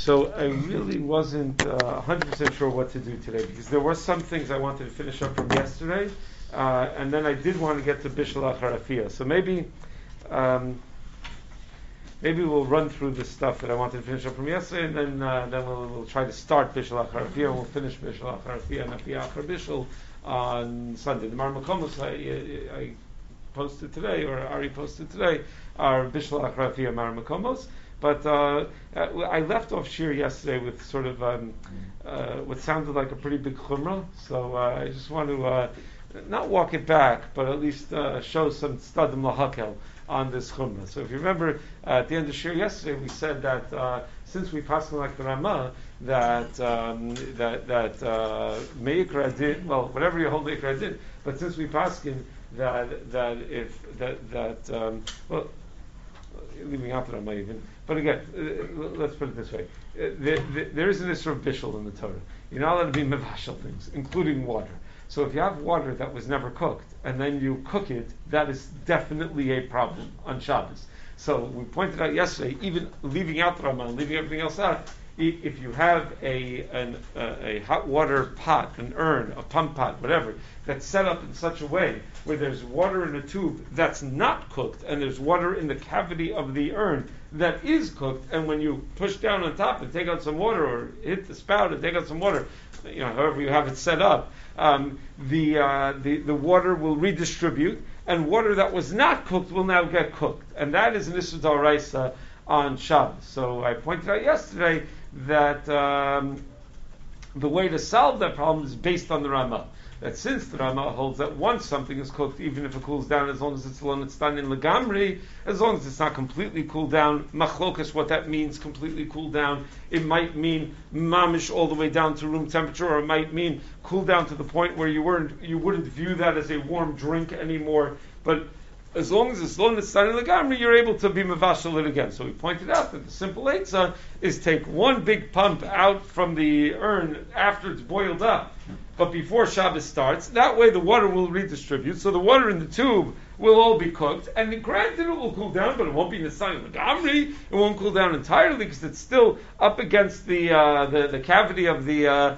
So I really wasn't 100% sure what to do today because there were some things I wanted to finish up from yesterday, and then I did want to get to Bishul Acharafiyah. So maybe we'll run through the stuff that I wanted to finish up from yesterday, and then we'll try to start Bishul Acharafiyah, and we'll finish Bishul Acharafiyah and Afiyah Achar Bishul on Sunday. The Mar Makomos I posted today, or Ari posted today, are Bishul Acharafiyah Mar Makomos. But I left off Shir yesterday with sort of what sounded like a pretty big chumrah. So I just want to not walk it back, but at least show some stadim lahakel on this chumrah. So if you remember, at the end of Shir yesterday, we said that since we passed like the Ramah, that Meikra did, well, whatever you hold Meikra did, but since we passed leaving out the Ramah even. But again, let's put it this way: there is an issue of bishul in the Torah. You're not allowed to be mevashel things, including water. So if you have water that was never cooked and then you cook it, that is definitely a problem on Shabbos. So we pointed out yesterday, even leaving out the Ramah and leaving everything else out, if you have a hot water pot, an urn, a pump pot, whatever, that's set up in such a way where there's water in a tube that's not cooked and there's water in the cavity of the urn that is cooked, and when you push down on top and take out some water or hit the spout and take out some water, however you have it set up, the water will redistribute, and water that was not cooked will now get cooked, and that is an issur d'oraisa on Shabbos. So I pointed out yesterday that the way to solve that problem is based on the Ramah. That since the Ramah holds that once something is cooked, even if it cools down, as long as it's done in legamri, as long as it's not completely cooled down, machlokas, what that means, completely cooled down, it might mean mamish all the way down to room temperature, or it might mean cool down to the point where you wouldn't view that as a warm drink anymore, but as long as it's done in legamri, you're able to be mevashel it again. So we pointed out that the simple eitzah is take one big pump out from the urn after it's boiled up, but before Shabbos starts. That way the water will redistribute, so the water in the tube will all be cooked, and granted it will cool down, but it won't be Nisan legamri. It won't cool down entirely because it's still up against the cavity of the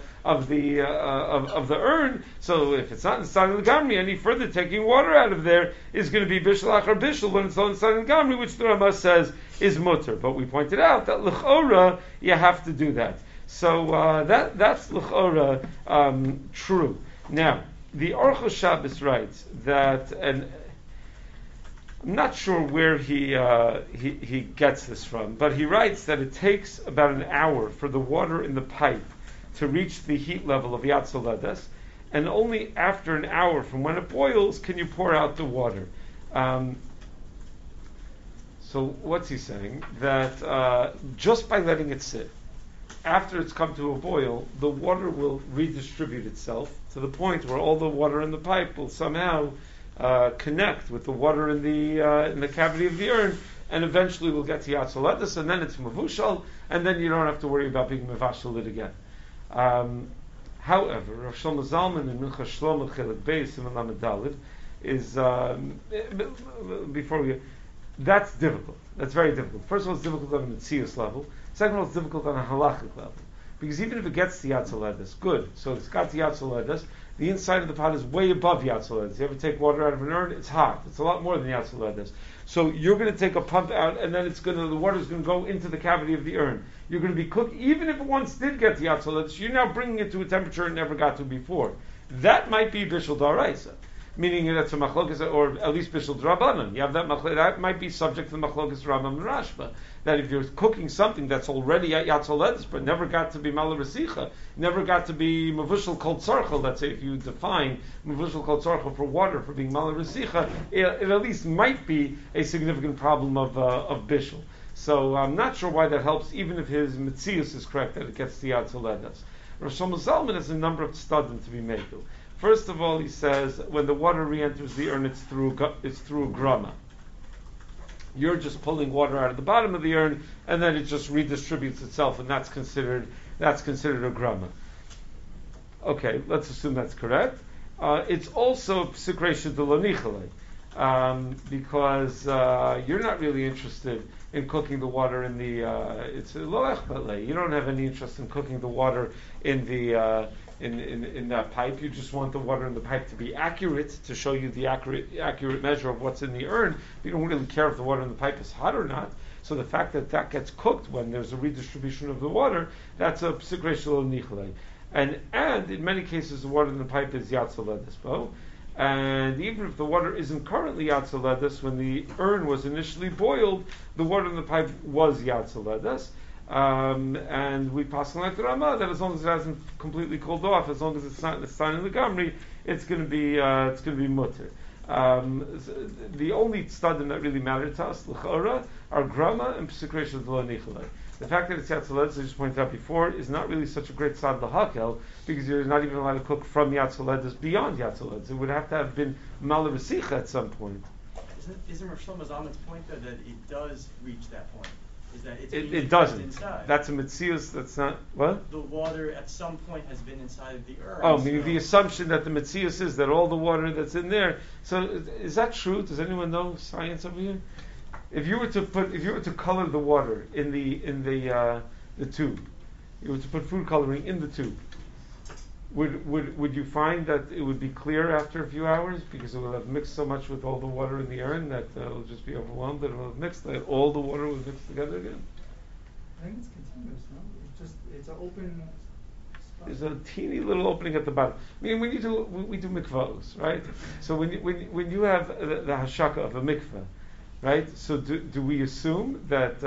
urn. So if it's not Nisan legamri, any further taking water out of there is going to be bishul achar bishul when it's not Nisan legamri, which the Rambam says is mutter. But we pointed out that l'chora you have to do that. So that's l'chora true. Now, the Orchos Shabbos writes that, and I'm not sure where he gets this from, but he writes that it takes about an hour for the water in the pipe to reach the heat level of Yatzoledes, and only after an hour from when it boils can you pour out the water. So what's he saying? That just by letting it sit, after it's come to a boil, the water will redistribute itself to the point where all the water in the pipe will somehow connect with the water in the cavity of the urn, and eventually we'll get to Yatzoledes, and then it's Mavushal, and then you don't have to worry about being Mevashal it again. However, Rav Shlomo Zalman in Mincha Shlomo Chelik Beis in Lamed Daled is that's difficult. That's very difficult. First of all, it's difficult on a Metzius level. Second of all, it's difficult on a halachic level. Because even if it gets to Yatzoledes, good. So it's got to Yatzoledes. The inside of the pot is way above Yatzoledes. You ever take water out of an urn? It's hot. It's a lot more than Yatzoledes. So you're going to take a pump out, and then the water is going to go into the cavity of the urn. You're going to be cooked, even if it once did get to Yatzoledes, you're now bringing it to a temperature it never got to before. That might be Bishul D'Oraisa. Meaning that's a machlokas, or at least bishul drabanan. You have that might be subject to the machlokas Rambam and Rashba. That if you're cooking something that's already at Yatzoledes, but never got to be malarasicha, never got to be mavushal kol tzarchel, let's say if you define mavushal kol tzarchel for water for being malarasicha, it at least might be a significant problem of bishul. So I'm not sure why that helps, even if his mitzius is correct that it gets to Yatzoledes. Rav Shlomo Zalman has a number of stadim to be made though. First of all, he says when the water re-enters the urn, it's through grama. You're just pulling water out of the bottom of the urn, and then it just redistributes itself, and that's considered a grama. Okay, let's assume that's correct. It's also psikresha de lo nichalei, because you're not really interested in cooking the water in the. It's lo echbale. You don't have any interest in cooking the water in the. In that pipe, you just want the water in the pipe to be accurate, to show you the accurate measure of what's in the urn. You don't really care if the water in the pipe is hot or not. So the fact that that gets cooked when there's a redistribution of the water, that's a psik reish lo nichlei. And in many cases, the water in the pipe is yatzaledis. And even if the water isn't currently yatzaledis, when the urn was initially boiled, the water in the pipe was yatzaledis. And we pass on like the Rama that as long as it hasn't completely cooled off, as long as it's not in the sign in the Gamri, it's going to be mutter. The only tzadim that really matter to us, l'chora, are grama and psik reish lo nichlei. The fact that it's yatzaledis, as I just pointed out before, is not really such a great tzad l'hakel, because you're not even allowed to cook from yatzaledis beyond yatzaledis. It would have to have been malavasicha at some point. Isn't Rav Shlomo Zalman's point though that it does reach that point? Is that it doesn't. Inside. That's a mitzius. That's not what? The water at some point has been inside of the urn. Oh, meaning the assumption that the mitzius is that all the water that's in there. So is that true? Does anyone know science over here? If you were to color the water in the tube, you were to put food coloring in the tube, would you find that it would be clear after a few hours because it will have mixed so much with all the water in the urn that it will just be overwhelmed that it will have mixed, that all the water will mix together again? I think it's continuous, no? It's an open spot. There's a teeny little opening at the bottom. I mean, we do mikvahs, right? So when you have the hashaka of a mikvah, right? So do we assume that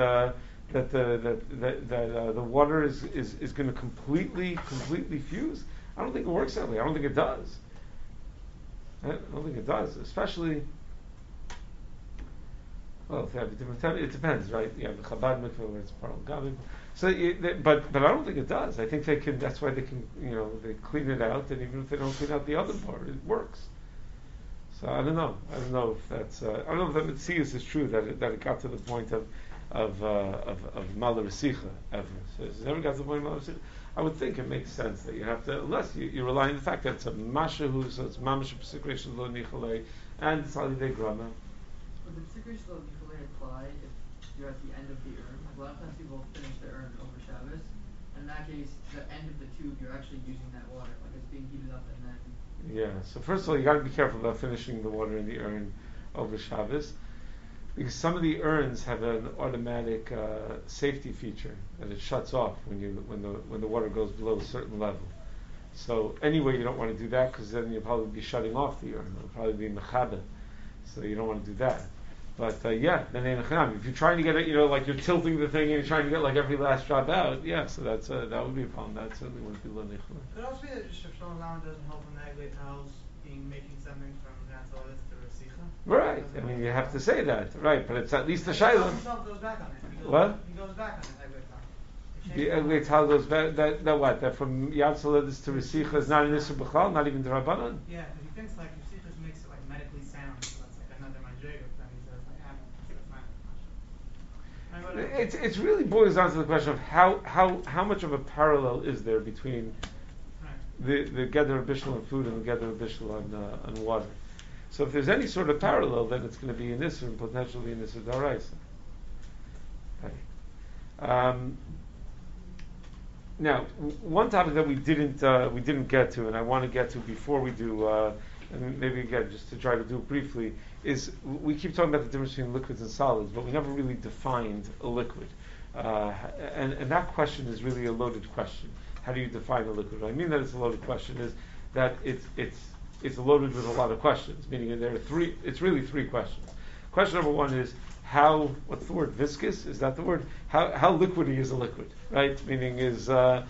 the water is going to completely fuse? I don't think it works that way. I don't think it does. I don't think it does, especially. Well, if you have a different time, it depends, right? You have the Chabad mikveh where it's paral gabim. So, but I don't think it does. I think they can. That's why they can. They clean it out, and even if they don't clean out the other part, it works. So I don't know. I don't know if that's. I don't know if that mitzias is true that it got to the point of malarisicha ever. So it's never got to the point of malarisicha. I would think it makes sense that you have to, unless you rely on the fact that it's a mashahu, so it's mamash psik reish lo nichlei, and it's alidei grama. Would the psik reish lo nichlei apply if you're at the end of the urn? Like a lot of times people finish the urn over Shabbos, and in that case, the end of the tube, you're actually using that water, like it's being heated up and then. Yeah. So first of all, you got to be careful about finishing the water in the urn over Shabbos, because some of the urns have an automatic safety feature that it shuts off when the water goes below a certain level. So anyway, you don't want to do that because then you'll probably be shutting off the urn. It'll probably be mechabe, so you don't want to do that. But then if you're trying to get it, like you're tilting the thing and you're trying to get like every last drop out, yeah. So that would be a problem. That certainly wouldn't be lo nichlei. Could it also be that Rav Shlomo Zalman doesn't hold from the Eglei towels making something from Natzalis to Rasicha? Right. I mean, you have to say that, right? But it's at least a shayla. Himself goes back on it. What? He goes back on the Eglei towel. The Eglei towel goes back. That what? That from Yatzaledis to Rasicha is not an Issur B'chal, not even D'Rabbanan? Yeah, because he thinks like Rasicha makes it like medically sound, so that's like another Madriga. Then he says like, that's fine. It's really boils down to the question of how much of a parallel is there between the gather of bishul on food and the gather of bishul on water. So if there's any sort of parallel, then it's going to be in Issur and potentially in Issur D'Oraisa. Okay. Now, one topic that we didn't get to, and I want to get to before we do, and maybe again just to try to do it briefly, is we keep talking about the difference between liquids and solids, but we never really defined a liquid, and that question is really a loaded question. How do you define a liquid? What I mean that it's a loaded question is that it's loaded with a lot of questions, meaning there are three. It's really three questions. Question number one is what's the word? Viscous? Is that the word? How liquidy is a liquid? Right? Meaning is soda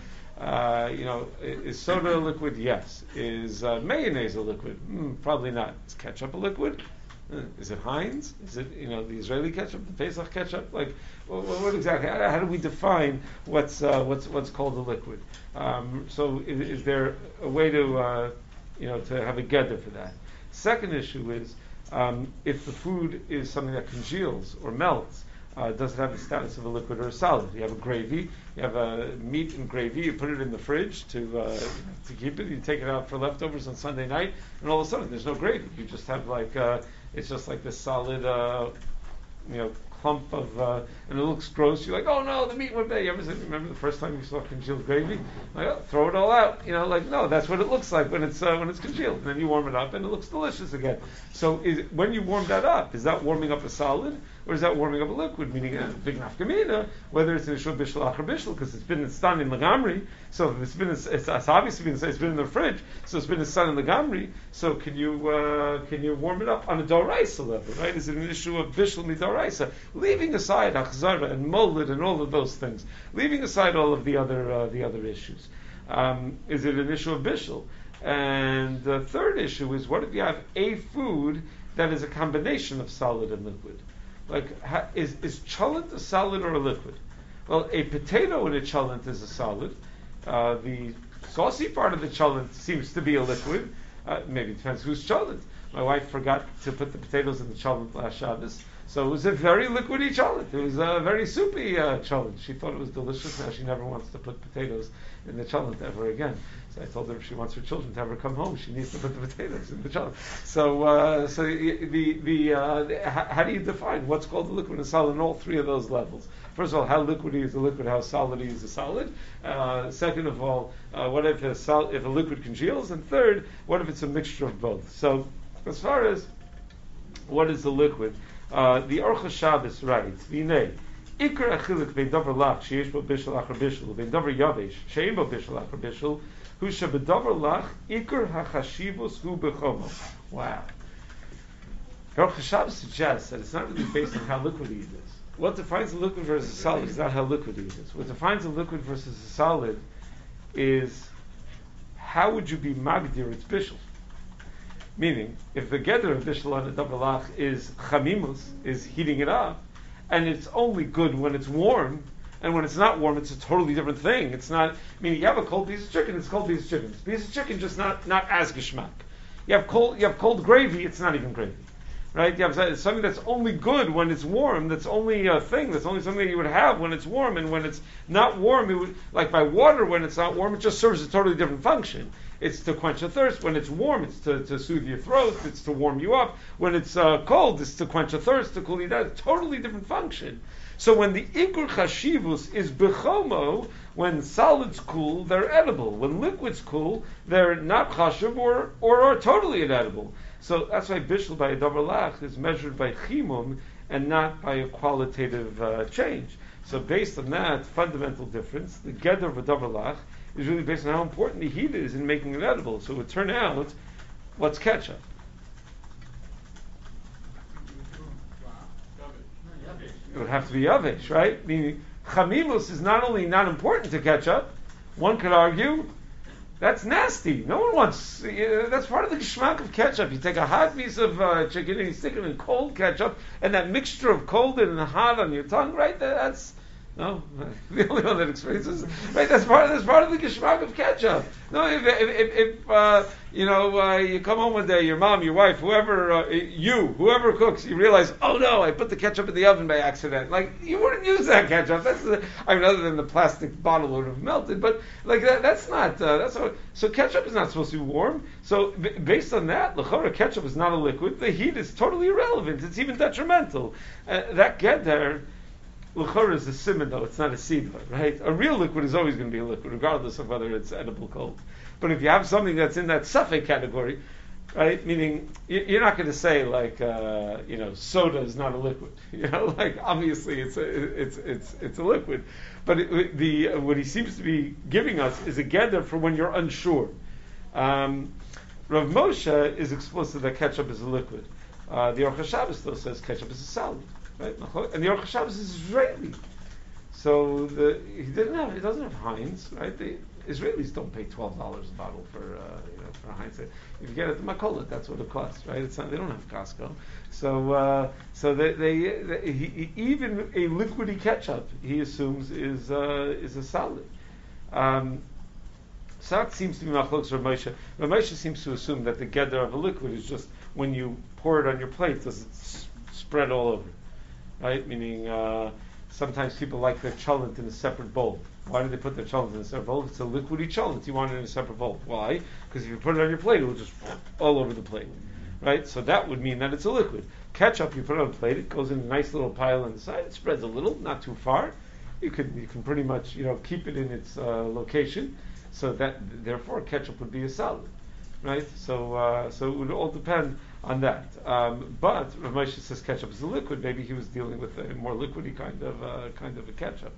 a liquid? Yes. Is mayonnaise a liquid? Probably not. Is ketchup a liquid? Is it Heinz? Is it the Israeli ketchup, the Pesach ketchup? Like what exactly? How do we define what's called a liquid? So is there a way to to have a gather for that? Second issue is if the food is something that congeals or melts, does it have the status of a liquid or a solid? You have a gravy, you have a meat and gravy, you put it in the fridge to keep it, you take it out for leftovers on Sunday night, and all of a sudden there's no gravy. You just have it's just like this solid, clump of, and it looks gross. You're like, oh no, the meat went bad. You ever remember the first time you saw congealed gravy? Like, oh, throw it all out. Like no, that's what it looks like when it's congealed. And then you warm it up, and it looks delicious again. So when you warm that up, is that warming up a solid, or is that warming up a liquid? Meaning a big nafkamina, whether it's in shul bishul achar bishul, because it's been in stan in lagamri. So if it's obviously been in the fridge, so it's been in stan in lagamri. So can you warm it up on a doraisa level? Right? Is it an issue of bishul midoraisa? Leaving aside achzara and molid and all of those things, leaving aside all of the other issues, is it an issue of bishul? And the third issue is, what if you have a food that is a combination of solid and liquid? Like, is cholent a solid or a liquid? Well, a potato in a cholent is a solid. The saucy part of the cholent seems to be a liquid. Maybe it depends who's cholent. My wife forgot to put the potatoes in the cholent last Shabbos, so it was a very liquidy cholent. It was a very soupy cholent. She thought it was delicious. Now she never wants to put potatoes in the cholent ever again. So I told her if she wants her children to have her come home, she needs to put the potatoes in the cholent. So how do you define what's called a liquid and solid in all three of those levels? First of all, how liquidy is a liquid? How solid is a solid? Second of all, what if a liquid congeals? And third, what if it's a mixture of both? So as far as what is the liquid, the Orcha Shabbos writes, "V'nei ikar achilik bein davar lach sheyesh bo bishul achar bishul bein davar yavesh she'ein bo bishul achar bishul hu shebedavar lach ikar hachashivus hu bechomo." Wow. Orcha Shabbos suggests that it's not really based on how liquidy it is. What defines a liquid versus a solid is not how liquidy it is. What defines a liquid versus a solid is how would you be magdir its bishul. Meaning, if the gather of bishul on a davar is chamimus, is heating it up, and it's only good when it's warm, and when it's not warm, it's a totally different thing. It's not, meaning you have a cold piece of chicken, it's a cold piece of chicken. It's a piece of chicken, just not as geschmack. You have cold gravy, it's not even gravy. Right? You have something that's only good when it's warm, that's only a thing, that's only something that you would have when it's warm, and when it's not warm, it would, like by water, when it's not warm, it just serves a totally different function. It's to quench a thirst. When it's warm, it's to soothe your throat, it's to warm you up. When it's cold, it's to quench a thirst, to cool you down. Totally different function. So when the ikur chashivus is bechomo, when solids cool, they're edible. When liquids cool, they're not chashiv or are totally inedible. So that's why bishul by a davar lach is measured by chimum and not by a qualitative change. So based on that fundamental difference, the gather of a davar lach is really based on how important the heat is in making it edible. So it would turn out, what's ketchup? It would have to be yavesh, right? Meaning, chamimus is not only not important to ketchup, one could argue, that's nasty. No one wants, that's part of the geschmack of ketchup. You take a hot piece of chicken and you stick it in cold ketchup, and that mixture of cold and hot on your tongue, right? That's, no, the only one that experiences, right? That's part of the geschmack of ketchup. No, if you come home one day, your mom, your wife, whoever cooks, you realize, oh no, I put the ketchup in the oven by accident. Like, you wouldn't use that ketchup. Other than the plastic bottle would have melted, but like that's not. So ketchup is not supposed to be warm. So based on that, l'chora ketchup is not a liquid. The heat is totally irrelevant. It's even detrimental. That get there. L'chora is a simon, though, it's not a siva, right? A real liquid is always going to be a liquid, regardless of whether it's edible cold. But if you have something that's in that suffix category, right, meaning you're not going to say, like, soda is not a liquid. Like, obviously it's a liquid. But what he seems to be giving us is a gather for when you're unsure. Rav Moshe is explicit that ketchup is a liquid. The Orcha Shabbos still says ketchup is a solid. Right? And the Orcha Shabbos is Israeli, so he doesn't have Heinz, right? The Israelis don't pay $12 a bottle for Heinz. If you get it at the Makolet, that's what it costs, right? They don't have Costco, so they even a liquidy ketchup he assumes is a solid. So that seems to be Machlokes Rav Moshe. Rav Moshe seems to assume that the gather of a liquid is just when you pour it on your plate, does it spread all over? Right? Meaning, sometimes people like their cholent in a separate bowl. Why do they put their cholent in a separate bowl? It's a liquidy cholent. You want it in a separate bowl. Why? Because if you put it on your plate, it will just all over the plate. Right? So that would mean that it's a liquid. Ketchup, you put it on a plate, it goes in a nice little pile on the side, it spreads a little, not too far. You can pretty much, keep it in its location, so that, therefore, ketchup would be a salad. Right? So it would all depend on that. But Rav Moshe says ketchup is a liquid. Maybe he was dealing with a more liquidy kind of a ketchup.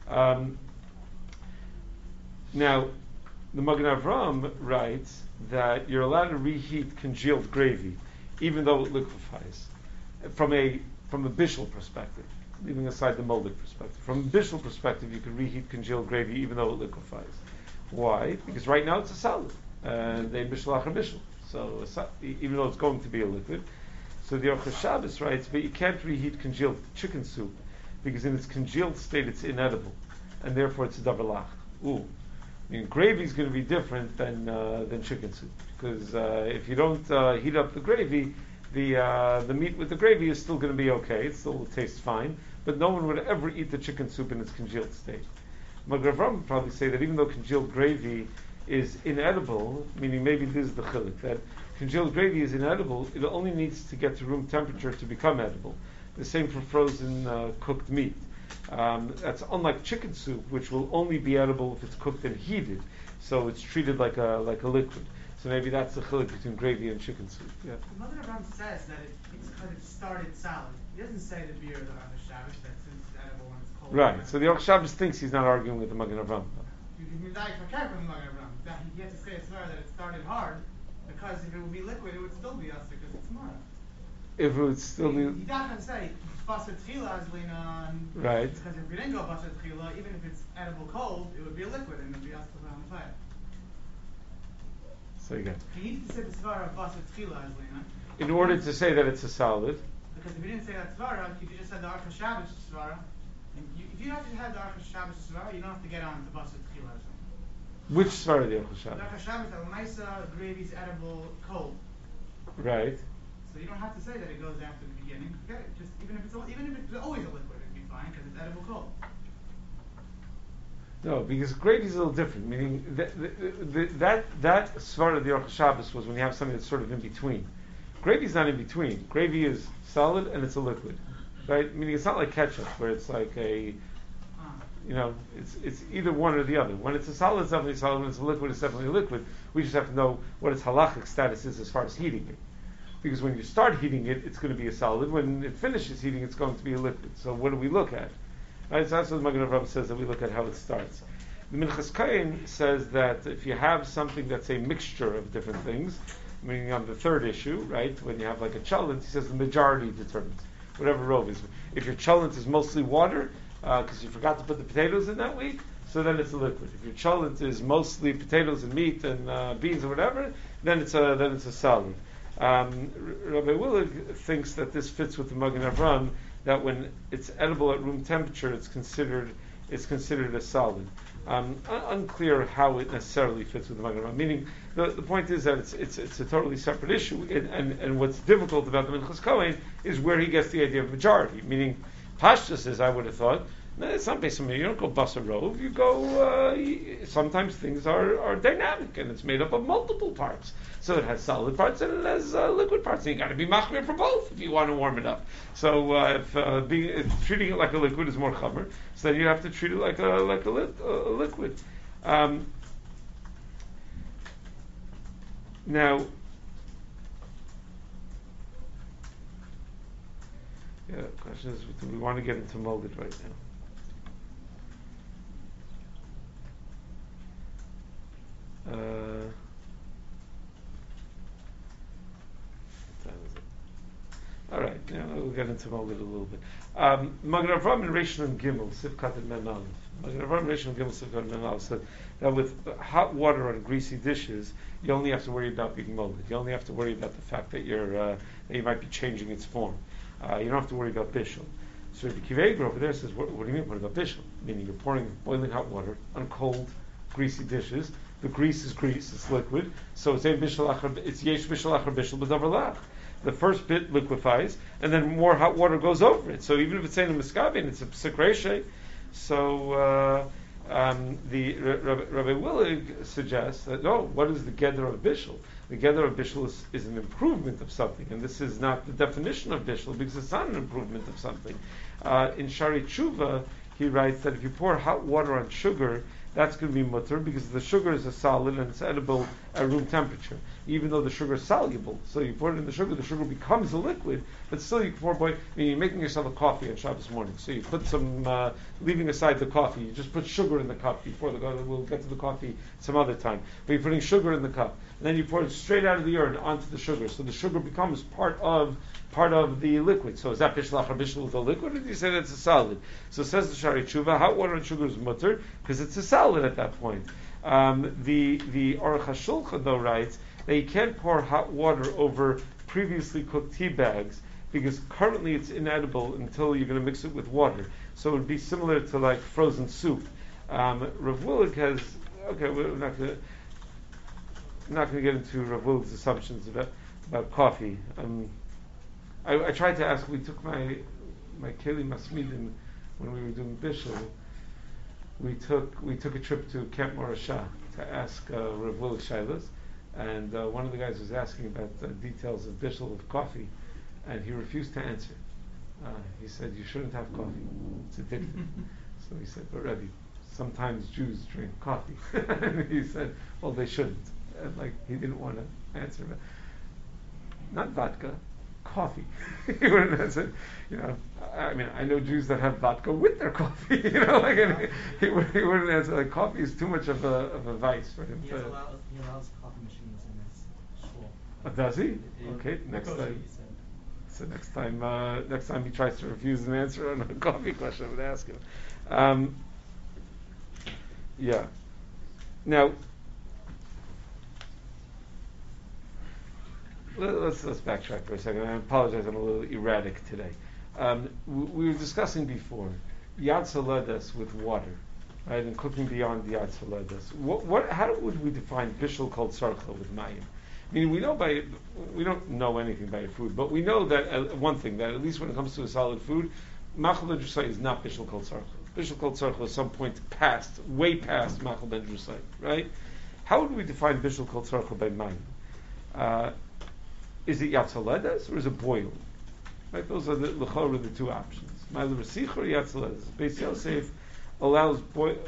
Now, the Magen Avram writes that you're allowed to reheat congealed gravy, even though it liquefies, from a bishul perspective, leaving aside the molded perspective. From a bishul perspective, you can reheat congealed gravy even though it liquefies. Why? Because right now it's a salad. They bishul achar bishul. So even though it's going to be a liquid, so the Aruch Shabbos writes, but you can't reheat congealed chicken soup because in its congealed state it's inedible, and therefore it's a davar lach. Ooh, I mean gravy is going to be different than chicken soup because if you don't heat up the gravy, the meat with the gravy is still going to be okay. It still tastes fine, but no one would ever eat the chicken soup in its congealed state. Magen Avram would probably say that even though congealed gravy is inedible, meaning maybe this is the chiluk, that congealed gravy is inedible, it only needs to get to room temperature to become edible. The same for frozen cooked meat. That's unlike chicken soup, which will only be edible if it's cooked and heated, so it's treated like a liquid. So maybe that's the chiluk between gravy and chicken soup. Yeah. The Magen Avram says that it's because it started salad. He doesn't say the beer on the Shabbos that since it's edible when it's cold. Right. So the Aruch Shabbos thinks he's not arguing with the Magen Avram. You can die for careful from the Magen Avram. He has to say it's that it started hard, because if it would be liquid, it would still be us because it's mara. If it would still be... You don't have to say basar tchila is lina. Right. Because if we didn't go basar tchila, even if it's edible cold, it would be a liquid and it would be us to put on the fire. So again, You need to say the svara of basar tchila is lina. in order to say that it's a salad, Because if you didn't say that svara, if you just said the Aruch Shabbos svara, if you actually had the Aruch Shabbos svara, you don't have to get on to basar tchila or something. which svara the Aruch The Shabbos? Aruch Shabbos that Lamaisa gravy's edible cold. Right. So you don't have to say that it goes after the beginning. Forget it. Just even if it's always a liquid, it'd be fine because it's edible cold. No, because gravy is a little different. Meaning that svara of the Aruch Shabbos was when you have something that's sort of in between. Gravy is not in between. Gravy is solid and it's a liquid, right? Meaning it's not like ketchup where it's like a, it's either one or the other. When it's a solid, it's definitely solid. When it's a liquid, it's definitely a liquid. We just have to know what its halachic status is as far as heating it. Because when you start heating it, it's going to be a solid. When it finishes heating, it's going to be a liquid. So what do we look at? Right, so that's what the Magen Avram says, that we look at how it starts. The Minchas Kohen says that if you have something that's a mixture of different things, meaning on the third issue, right, when you have like a cholent, he says the majority determines, whatever rov is. If your cholent is mostly water, because you forgot to put the potatoes in that week, so then it's a liquid. If your cholent is mostly potatoes and meat and beans or whatever, then it's a salad. Rabbi Willig thinks that this fits with the Magen Avram, that when it's edible at room temperature, it's considered a solid. Unclear how it necessarily fits with the Magen Avram. Meaning, the point is that it's a totally separate issue, and what's difficult about the Minchas Kohen is where he gets the idea of majority. Meaning, Pashtus is, I would have thought, no, it's not based on you don't go basar rov. You go. Sometimes things are dynamic, and it's made up of multiple parts. So it has solid parts and it has liquid parts. And you got to be machmir for both if you want to warm it up. So if treating it like a liquid is more chamer, so then you have to treat it like a liquid. Now, the question is, do we want to get into molded right now? All right, we'll get into molded a little bit. Magen Avram and Reish and Gimel, Sivkat and Men Aleph. Magen Avram, Reish and Gimel, Sivkat and Men Aleph said that with hot water on greasy dishes, you only have to worry about being molded. You only have to worry about the fact that that you might be changing its form. You don't have to worry about bishul. So the Kiveger over there says, what do you mean? What about bishul? Meaning you're pouring boiling hot water on cold, greasy dishes. The grease is grease; it's liquid. So it's yesh bishul achar bishul b'davar lach. The first bit liquefies, and then more hot water goes over it. So even if it's saying a miskaven, it's a psik reishay. So Rabbi Willig suggests that no, what is the Geder of Bishul? The Geder of Bishul is an improvement of something, and this is not the definition of Bishul because it's not an improvement of something. In Shari Tshuva, he writes that if you pour hot water on sugar, that's going to be mutter because the sugar is a solid and it's edible at room temperature, even though the sugar is soluble. So you pour it in the sugar becomes a liquid, but still you can pour boil. I mean, you're making yourself a coffee on Shabbos morning, so you put some, leaving aside the coffee, you just put sugar in the cup before we'll get to the coffee some other time. But you're putting sugar in the cup, and then you pour it straight out of the urn onto the sugar, so the sugar becomes part of the liquid. So is that bishul or bishul with a liquid, or do you say that's a solid? So says the Shari Tshuva, hot water and sugar is mutter because it's a solid at that point. The Aruch HaShulchan though writes that you can't pour hot water over previously cooked tea bags because currently it's inedible until you're going to mix it with water. So it would be similar to like frozen soup. Rav Willig has we're not going to get into Rav Willig's assumptions about coffee. I tried to ask. We took my Keli Masmidim when we were doing Bishul. We took a trip to Camp Morashah to ask Rav Willig Shailas, and one of the guys was asking about details of Bishul of coffee, and he refused to answer. He said, "You shouldn't have coffee; it's addictive." So he said, "But Rebbe, sometimes Jews drink coffee." And he said, "Well, they shouldn't." And he didn't want to answer that. Not vodka. Coffee. He wouldn't answer. I mean, I know Jews that have vodka with their coffee. He wouldn't answer. Coffee is too much of a vice for him. He allows coffee machines in his shul. Oh, does he? Okay, next time. So next time he tries to refuse an answer on a coffee question, I would ask him. Yeah. Now, let's backtrack for a second. I apologize, I'm a little erratic today. We were discussing before Yad Saledas with water, right, and cooking beyond the Yad Saledas. How would we define Bishul Kol Tzarcha with Mayim? I mean, we don't know anything by food, but we know that one thing, that at least when it comes to a solid food, Machal Ben Drusai is not Bishul Kol Tzarcha. Bishul Kol Tzarcha is some point way past Machal Ben Drusai, right? How would we define Bishul Kol Tzarcha by Mayim? Is it Yatzaledas or is it boiling? Right, those are the two options. Ma'ila Resich or Yatzaledas. Beis Yosef allows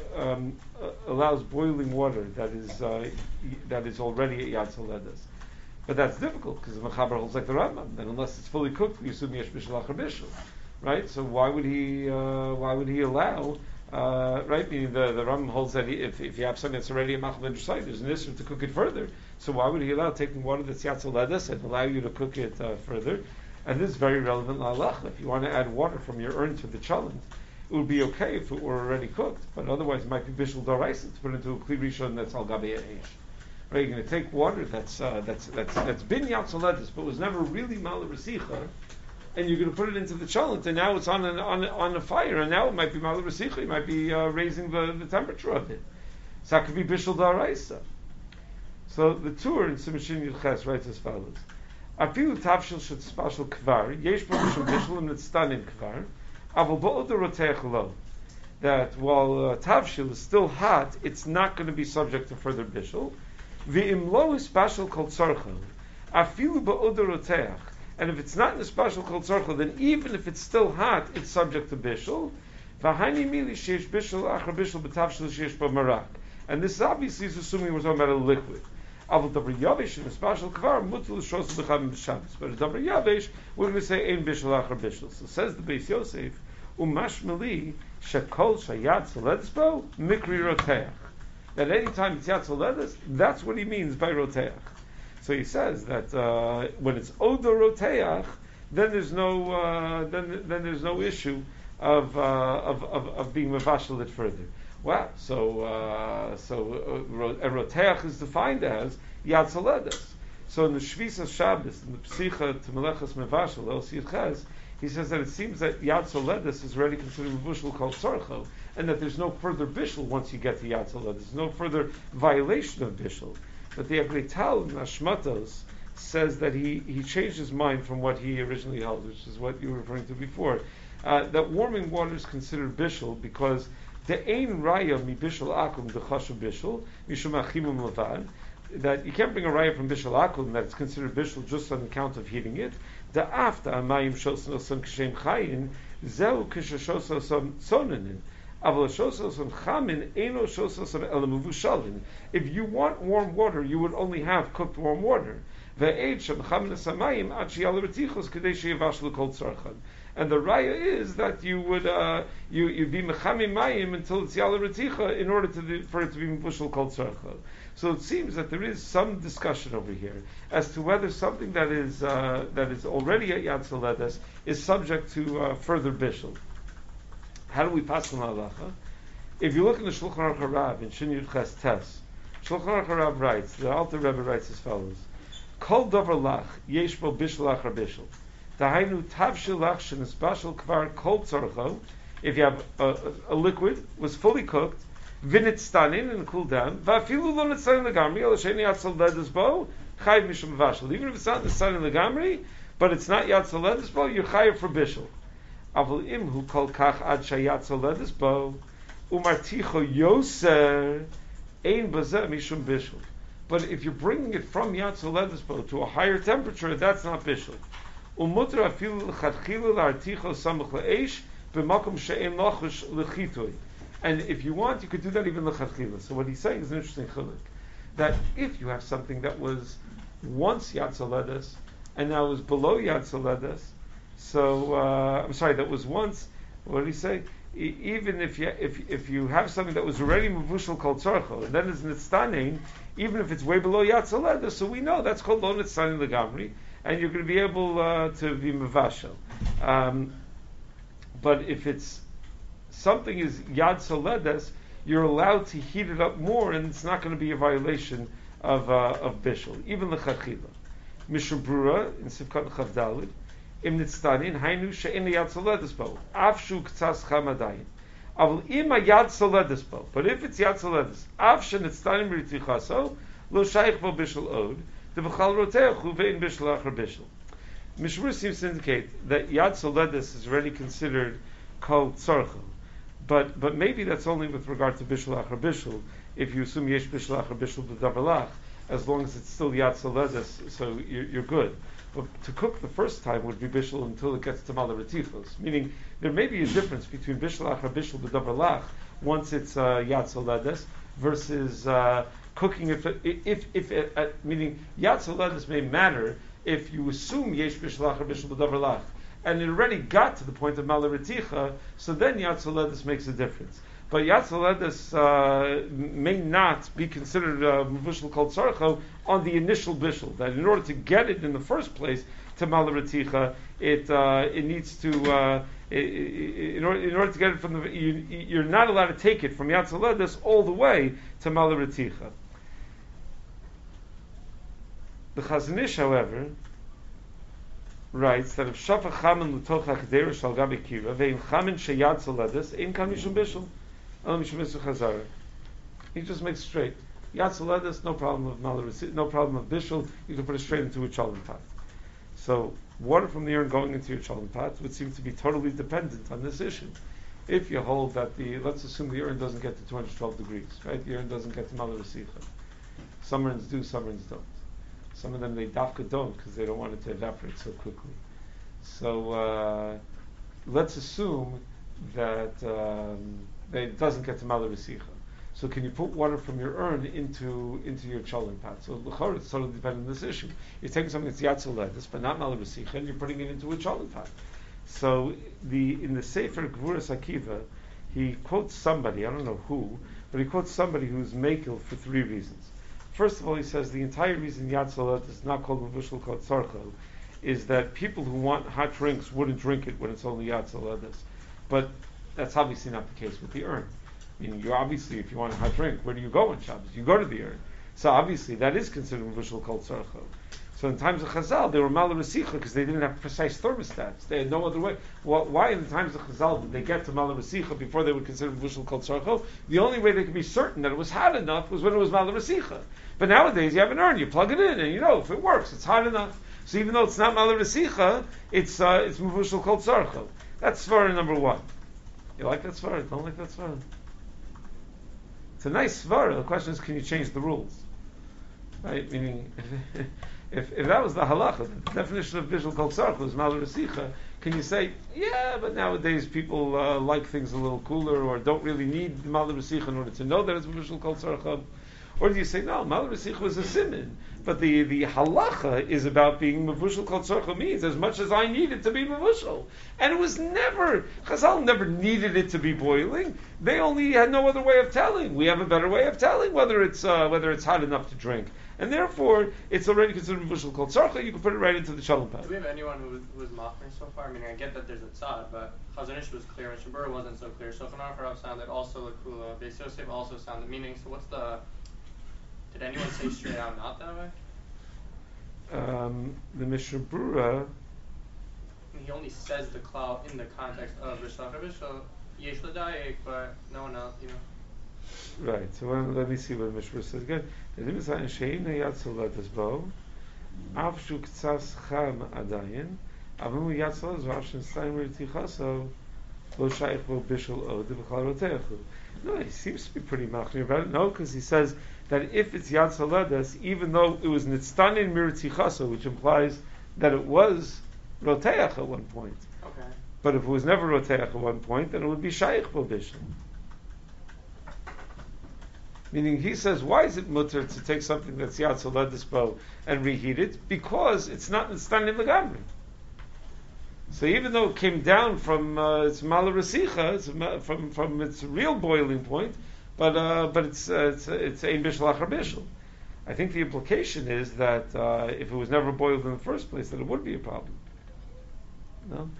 boiling water that is already at Yatzaledas. But that's difficult because the Mechaber holds like the Rambam. Then unless it's fully cooked, we assume Yesh Bishul Achar Bishul, right? So why would he allow? Right, meaning the Rambam holds that if you have something that's already a Machal Ben Drusai, there's an issue to cook it further. So why would he allow taking water that's Yatzaledas and allow you to cook it further? And this is very relevant la'alacha. If you want to add water from your urn to the chalent, it would be okay if it were already cooked, but otherwise it might be bishul d'oraisa to put into a kli rishon that's al gabe eish. Right, you're going to take water that's been Yatzaledas but was never really ma'ala resicha, and you're going to put it into the chalent, and now it's on a fire, and now it might be ma'ala resicha. You might be raising the temperature of it. So that could be bishul d'oraisa. So the Tur in Simashin Yudches writes as follows: Afilu tavshil should spashal kvar yesh bo mishum bishul nitztanim kvar aval bo'od roteach lo. That while tavshil is still hot, it's not going to be subject to further bishul. V'im lo is spashal kol tzarcha afilu bo'od roteach. And if it's not in a special kol tzarcha, then even if it's still hot, it's subject to bishul. V'haini mili sheish bishul achar bishul b'tavshil sheish bo marak. And this obviously is assuming we're talking about a liquid. But a davar yavesh, we're going to say ein bishul achar bishul. So says the Beis Yosef, umashmeli shekol shayat soledesbo mikri roteach. That any time it's yat soledes, that's what he means by roteach. So he says that when it's odor roteach, then there's no issue of being mevashel it further. Wow, so roteach is defined as yatzaledes. So in the Shvisas Shabbos, in the Psicha to Melechas Mevashel, El Ches, he says that it seems that yatzaledes is already considered bushel called tzarcho, and that there's no further bishul once you get to yatzaledes. There's no further violation of bishul. But the Agrital in Ashmatos says that he changed his mind from what he originally held, which is what you were referring to before. That warming water is considered bishul because The ein raya mi bishul akum the chashuv bishul mishum achimum levad. That you can't bring a raya from bishul akum that it's considered bishul just on account of heating it. The after amayim shosan osam kishem chayin zeu kishashosa osam sonanin. If you want warm water, you would only have cooked warm water. And the raya is that you would you'd be mechamim mayim until it's yala reticha in order for it to be mevushal kol tzarcha. So it seems that there is some discussion over here as to whether something that is already at yad soledes is subject to further bishul. How do we pass on halacha? If you look in the Shulchan Aruch Harav in Shin Yud Ches Tes, Shulchan Aruch Harav writes, the Alter Rebbe writes as follows: Kol davar lach yesh bo bishul achar bishul. Dahainu tavshil lach shenisbashel kvar kol tzorcho. If you have a liquid was fully cooked, vinit stanin and cooled down, vafilu lo netzanin legamri al sheni yatzal ledes bo chayiv mishum vashel. Even if it's not netzanin legamri, but it's not yatzal ledes bo, you're chayiv for bishul. Avol imhu kol kach ad shayatzel ledes bo umarticho yoser ein bazeh mishum bishul. But if you're bringing it from yatzel ledes bo to a higher temperature, that's not bishul. Umuter afilu l'chadchilu l'articho samuch le'esh b'makom she'en lochush l'chitui. And if you want, you could do that even l'chadchilu. So what he's saying is an interesting chiluk. That if you have something that was once yatzel ledes and now is below yatzel ledes, so I'm sorry, that was once. What did he say? Even if you have something that was already mevushal called tzorcho, and then it's nitztanin, even if it's way below yatzel ledes, so we know that's called lo nitztanin legamri, and you're going to be able to be mevashel. But if it's something is yatzel ledes, you're allowed to heat it up more, and it's not going to be a violation of bishul, even lechatchila. Mishum Brura in Sivkat Chavdalid. Im nitztanin hainu she'en yatzel ledes bo afshu k'tzas chamadayin avol im yatzel ledes bo. But if it's yatzel ledes af shenitztanin b'ritichaso lo shaykh bo bishul od the b'chal roteach ve'in bishul achar bishul. Mishmur seems to indicate that yatzel ledes is already considered kol tzorcha, but maybe that's only with regard to bishul achar bishul. If you assume yesh bishul achar bishul b'davar lach, as long as it's still yatzel ledes, so you're good. But to cook the first time would be bishul until it gets to malaretichos. Meaning, there may be a difference between bishul achar bishul b'davar lach once it's yatzel ledes versus cooking if meaning yatzel ledes may matter if you assume yesh bishul achar bishul b'davar lach and it already got to the point of malareticha, so then yatzel ledes makes a difference. But yatzel ledes may not be considered mevushal kol tzarcho on the initial bishul. That in order to get it in the first place to malareticha, it needs to in order to get it from the you're not allowed to take it from yatzel ledes all the way to malareticha. The Chazon Ish, however, writes that if shafach chamin l'toch ha'kedera shal gabi kira ve'im chamin sheyatzel ledes ein kan mishum bishul. He just makes straight. Yatzel ledes, no problem of malarisi, no problem of bishul. You can put it straight into a cholent pot. So water from the urn going into your cholent pot would seem to be totally dependent on this issue. If you hold that let's assume the urn doesn't get to 212 degrees, right? The urn doesn't get to malarisicha. Some urns do, some urns don't. Some of them they dafka don't because they don't want it to evaporate so quickly. So let's assume that it doesn't get to malarisicha. So can you put water from your urn into your cholent pot? So l'chor, it's totally dependent on this issue. You're taking something that's yatzel ledes, but not malarisicha, and you're putting it into a cholent pot. So in the Sefer Gvuras Akiva, he quotes somebody, I don't know who, but he quotes somebody who's mekel for three reasons. First of all, he says the entire reason yatzel ledes is not called mevushal called tzarcho is that people who want hot drinks wouldn't drink it when it's only yatzel ledes. But that's obviously not the case with the urn. I mean, you obviously, if you want a hot drink, where do you go on Shabbos? You go to the urn. So obviously, that is considered mevushal called tzarcho. So in times of Chazal, they were malarisicha because they didn't have precise thermostats. They had no other way. Well, why in the times of Chazal did they get to malarisicha before they would consider mevushal called tzarcho? The only way they could be certain that it was hot enough was when it was malarisicha. But nowadays, you have an urn, you plug it in, and you know if it works, it's hot enough. So even though it's not malarisicha, it's mevushal called tzarcho. That's svara number one. You like that svara? Don't like that svara? It's a nice svara. The question is, can you change the rules? Right? Meaning, if that was the halacha, the definition of bishul kol tzarcha is mal resicha, can you say, yeah, but nowadays people like things a little cooler or don't really need mal resicha in order to know that it's bishul kol tzarcha? Or do you say, no, mal resicha was a siman, but the halacha is about being mevushal kol tzarcha means as much as I need it to be mevushal. And it was never, Chazal never needed it to be boiling. They only had no other way of telling. We have a better way of telling whether it's hot enough to drink. And therefore, it's already considered mevushal kol tzarcha. You can put it right into the shalom pot. Do we have anyone who was machmir so far? I mean, I get that there's a tzad, but Chazon Ish was clear, and Shabura wasn't so clear. Shulchan Aruch Rav sounded also lakula. Beis Yosef also sounded meaning. So what's the? Did anyone say straight out not that way? The Mishnah Brura. He only says the klal in the context of Rish Lachavish, so yesh l'dayek, but no one else, Right. So let me see what the Mishnah says again. Avshu ktsas cham adayin, avim yatzal zvashin stein ritichaso lo shaykh lo bishul od b'chal rotechu. No, he seems to be pretty machmir about it. No, because he says that if it's yatzaledas, even though it was nitztanin mirtichaso, which implies that it was roteach at one point. Okay. But if it was never roteach at one point, then it would be shaykh lo bishul. Meaning, he says, why is it mutter to take something that's yatzaledas bo and reheat it? Because it's not nitztanin legamri. So even though it came down from its malarasicha, from its real boiling point, but it's ein bishul achar bishul. I think the implication is that if it was never boiled in the first place, then it would be a problem. No.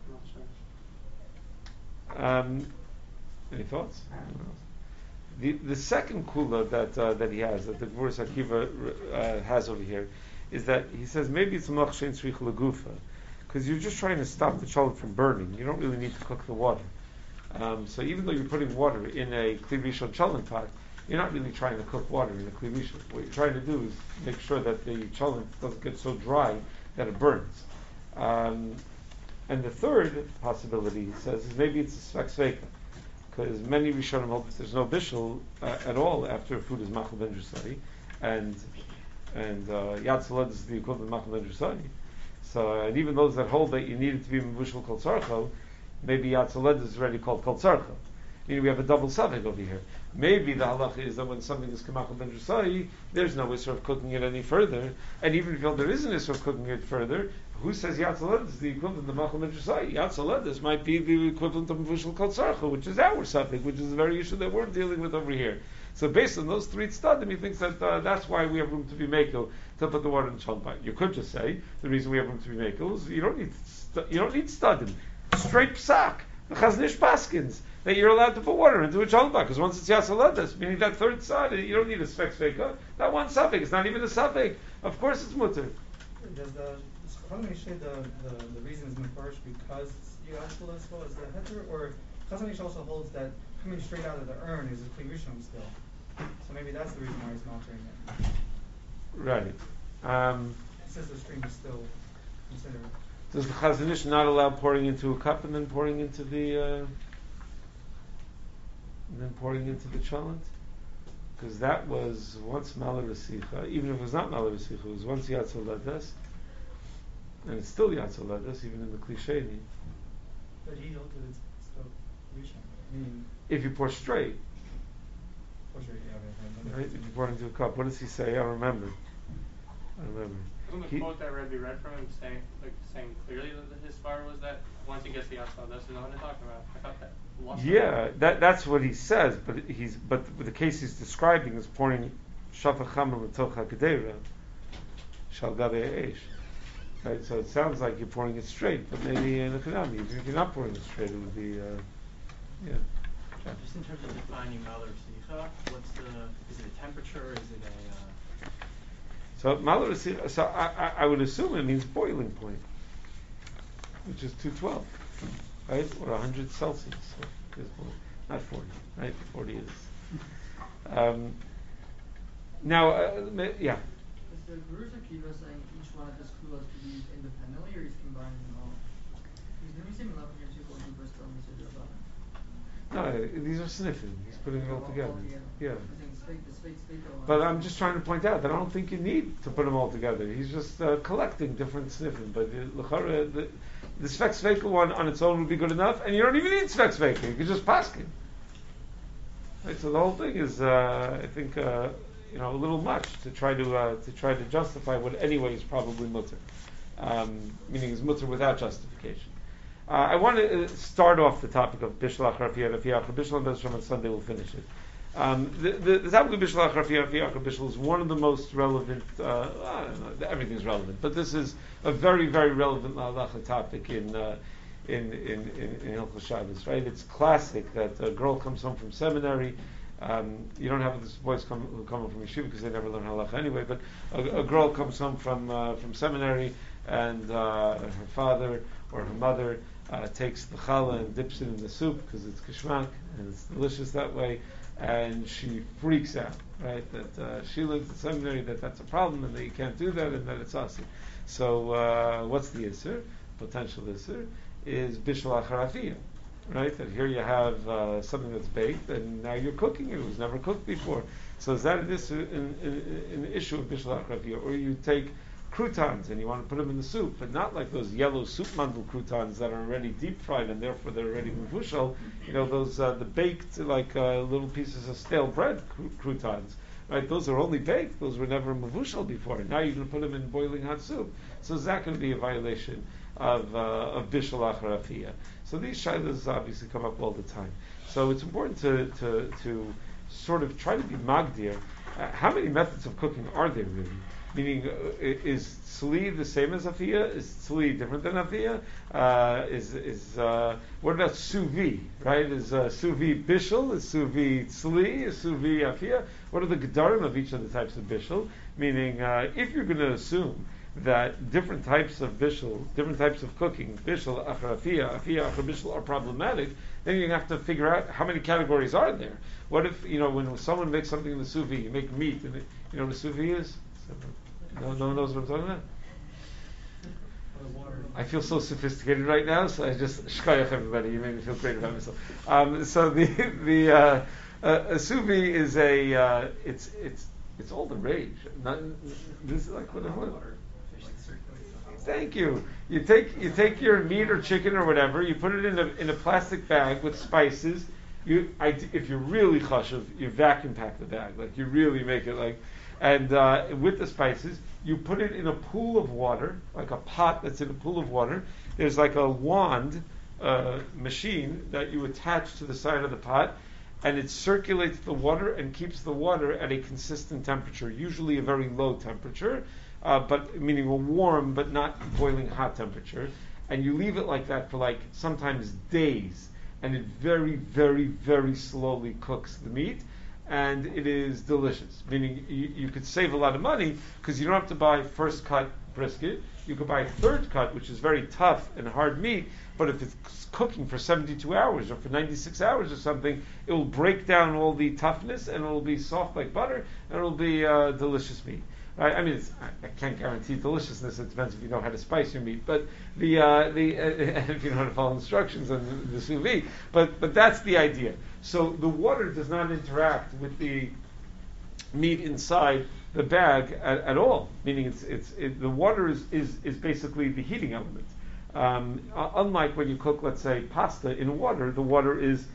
Any thoughts? The second kula that he has, that the Gvuras Akiva has over here, is that he says maybe it's malach shein tzrich legufa, because you're just trying to stop the cholent from burning. You don't really need to cook the water. So even though you're putting water in a kli rishon cholent pot, you're not really trying to cook water in a kli rishon. What you're trying to do is make sure that the cholent doesn't get so dry that it burns. And the third possibility, he says, is maybe it's a svek sveika, because many rishonim hold that there's no bishul at all after food is machal ben drusai, and yatzaled is the equivalent of machal ben drusai. So, and even those that hold that you need it to be mevushal kol tzarcha, maybe yatzaled is already called kol tzarcha. Meaning we have a double suffix over here. Maybe the halacha is that when something is kamachal ben drusai, there's no issue of cooking it any further. And even if there is an issue of cooking it further, who says yatzaled is the equivalent of machal ben drusai? Yatzaled might be the equivalent of mevushal kol tzarcha, which is our suffix, which is the very issue that we're dealing with over here. So based on those three tzadim, he thinks that that's why we have room to be mekel to put the water in the cholent pot. You could just say the reason we have room to be mekel is you don't need tzadim, straight psak. The Chazon Ish paskins that you're allowed to put water into a cholent pot because once it's yasaledas, meaning that third side, you don't need a svek sveka. That one suffix, it's not even a suffix. Of course, it's mutter. Does the Chazon Ish say the reason is mefarish because you actually as well as the heter, or Chazon Ish also holds that coming straight out of the urn is a kli rishon still. So maybe that's the reason why he's maltering it. Right. It says the stream is still considered. Does the Chazon Ish not allow pouring into a cup and then pouring into the cholent? Because that was once malarasicha. Even if it was not malarasicha, it was once yatzaledas, and it's still yatzaledas, even in the klisheni. But he held that it's still rishon. Meaning, if you pour straight, right? If you pour into a cup, what does he say? I don't remember. Wasn't the quote that Rebbe read from him saying clearly that his far was that once he gets the outside, that's not what they're talking about. I thought that lost. Yeah, that's what he says, but the case he's describing is pouring shafach chamel l'toch hakadera shal gabe eish. Right, so it sounds like you're pouring it straight, but maybe in a kanami, if you're not pouring it straight, it would be Just in terms of defining malar sicha, is it a temperature? Is it a So malar sicha. So I would assume it means boiling point, which is 212, right, or 100 Celsius. So not 40, right? 40 is. Now, yeah. Is the Gvuras Akiva saying each one of his kulas to be used independently, or he's combining them all? Because when we say Melech and Yertzich, we're still in the No, these are sniffing. He's putting it all together. Yeah. I think speak But I'm just trying to point out that I don't think you need to put them all together. He's just collecting different sniffing. But the Sfek Sveika one on its own would be good enough, and you don't even need Sfek Sveika. You could just paskin. Right, so the whole thing is, I think, a little much to try to justify what anyway is probably mutter, meaning is mutter without justification. I want to start off the topic of Bishlach Rafiyah Rafiyah Bishul, and on Sunday we'll finish it. The topic of Bishlach Rafiyah Rafiyah Bishul is one of the most relevant. I don't know, everything's relevant, but this is a very, very relevant halacha topic in Hilchos Shabbos, right? It's classic that a girl comes home from seminary. You don't have this boys who come home from yeshiva because they never learn halacha anyway. But a girl comes home from seminary, and her father or her mother takes the challah and dips it in the soup because it's kishmak and it's delicious that way, and she freaks out, right? That she learns in seminary that's a problem and that you can't do that and that it's asur. So what's the isur? Potential isur is bishlach harafiyah, right? That here you have something that's baked and now you're cooking it. It was never cooked before. So is that an issue of bishlach harafiyah? Or you take croutons and you want to put them in the soup, but not like those yellow soup mandel croutons that are already deep fried and therefore they're already mevushal. Those the baked like little pieces of stale bread croutons, right? Those are only baked. Those were never mevushal before. Now you're going to put them in boiling hot soup. So is that going to be a violation of bishlach harafiyah? So these shilas obviously come up all the time. So it's important to sort of try to be magdir. How many methods of cooking are there really? Meaning, is tzli the same as afiyah? Is tzli different than afiyah? What about sous vide? Right? Is sous vide bishul? Is sous vide tzli? Is sous vide afiyah? What are the gedarim of each of the types of bishul? Meaning, if you're going to assume that different types of bishul, different types of cooking, bishul, achar afiyah, afiyah, achar bishul, are problematic, then you have to figure out how many categories are there. What if, when someone makes something in the sous vide, you make meat, and you know what a sous vide is? No one knows what I'm talking about? I feel so sophisticated right now, so I just shkayach everybody. You made me feel great about myself. So the sous vide is it's all the rage. This is like what. Thank you. You take your meat or chicken or whatever. You put it in a plastic bag with spices. If you're really chashuv, you vacuum pack the bag. Like you really make it like. And with the spices, you put it in a pool of water, like a pot that's in a pool of water. There's like a wand machine that you attach to the side of the pot, and it circulates the water and keeps the water at a consistent temperature, usually a very low temperature, but meaning a warm but not boiling hot temperature. And you leave it like that for like sometimes days, and it very, very, very slowly cooks the meat. And it is delicious. Meaning you could save a lot of money because you don't have to buy first cut brisket. You could buy third cut, which is very tough and hard meat. But if it's cooking for 72 hours or for 96 hours or something, it will break down all the toughness and it will be soft like butter and it will be delicious meat. Right? I mean, I can't guarantee deliciousness. It depends if you know how to spice your meat, but if you know how to follow instructions on the sous vide. But that's the idea. So the water does not interact with the meat inside the bag at all. Meaning, the water is basically the heating element. Unlike when you cook, let's say, pasta in water, the water is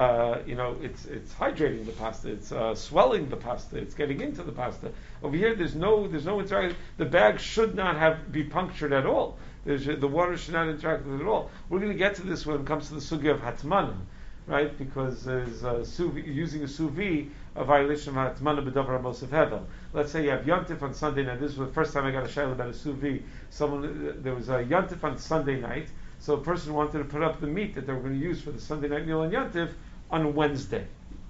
it's hydrating the pasta, it's swelling the pasta, it's getting into the pasta. Over here, there's no interaction. The bag should not be punctured at all. The water should not interact with it at all. We're going to get to this when it comes to the sugya of hatmana, right? Because there's using a sous vide, a violation of hatmana b'davar mosef hevel. Let's say you have yontif on Sunday night. This was the first time I got a shayla about a sous vide. There was a yontif on Sunday night. So a person wanted to put up the meat that they were going to use for the Sunday night meal on Yontif on Wednesday,